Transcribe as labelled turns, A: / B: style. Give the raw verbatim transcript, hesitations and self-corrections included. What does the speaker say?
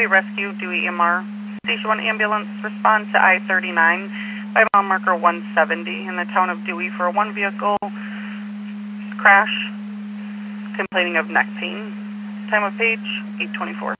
A: Highway Rescue, Dewey E M R. Station one ambulance, respond to I thirty-nine by mile marker one seventy in the town of Dewey for a one vehicle crash, complaining of neck pain. Time of page, eight twenty-four.